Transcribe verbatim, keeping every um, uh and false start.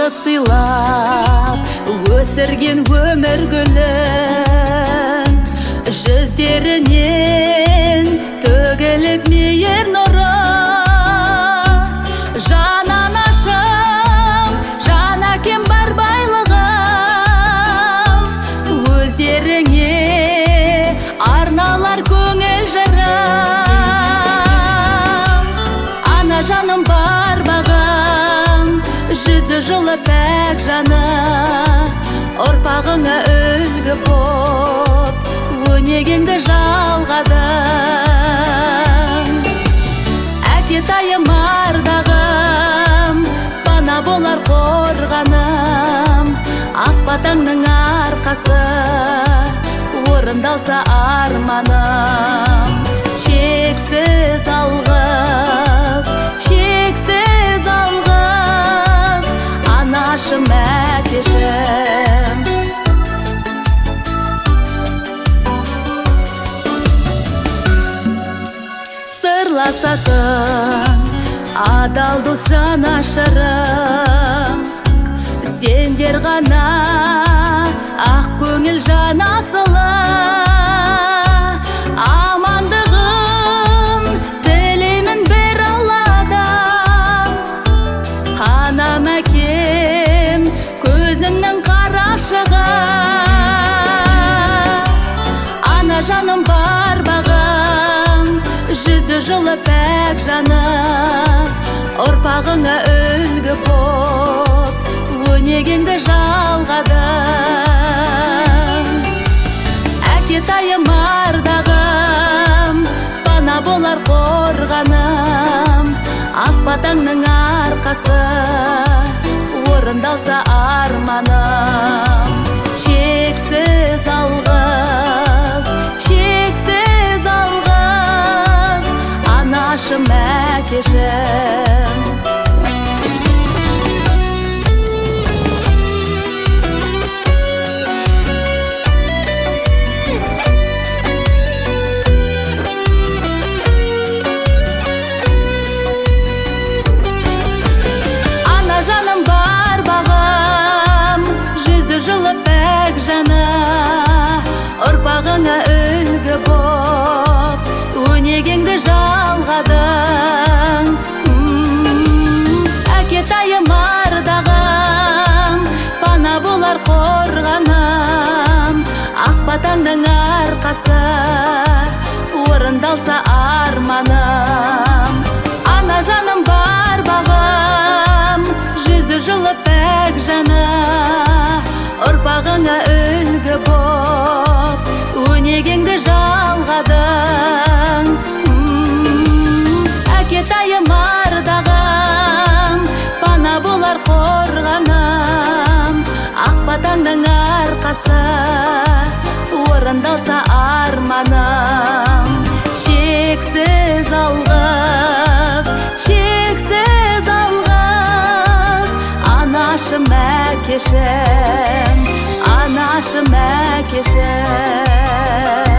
бақыт сыйлап өсірген өмір гүлін, жүздерінен төгіліп мейір нұры. Жан анашым, жан әкем бар байлығым, өздеріңе арналар көңіл жырым. Ана жаным бар бағым, жүзі жылы пәк жаны, ұрпағыңа үлгі боп өнегеңді жалғадым. Әкетайым ардағым, бана болар қорғаным, ақ батаңның арқасы орындалса арманым. Шексіз алғыс, шексіз алғыс, анашым, әкешім. Сырласатын адал дос жанашырым, сендер ғана ақ көңіл жан асылы. Амандығын тілеймін бір Алладан, анам әкем көзімнің қарашығы. Ана жаным бар бағым, жүзі жылы пәк жаны, ұрпағыңа үлгі боп өнегеңді жалғадым. Әкетайым ардағым, бана болар қорғаным, ақ батаңның арқасы орындалса арманым. Шексіз алғыс, шексіз алғыс, анашым, әкешім. Жаным бар бағым, жүзі жылы пәк жаны, ұрпағыңа үлгі боп өнегеңді жалғадың. Әкетайым ардағым, пана болар қорғаным, ақ батаңның арқасы орындалса арманым. Ана жаным бар бағым, жүзі жылы пәк жаны, ұрпағыңа үлгі боп өнегеңді жалғадың. Әкетайым ардағым, пана болар қорғаным, ақ батаңның арқасы орындалса арманым. Шексіз алғыс, шексіз алғыс, анашым, әкешім, анашым, әкешім.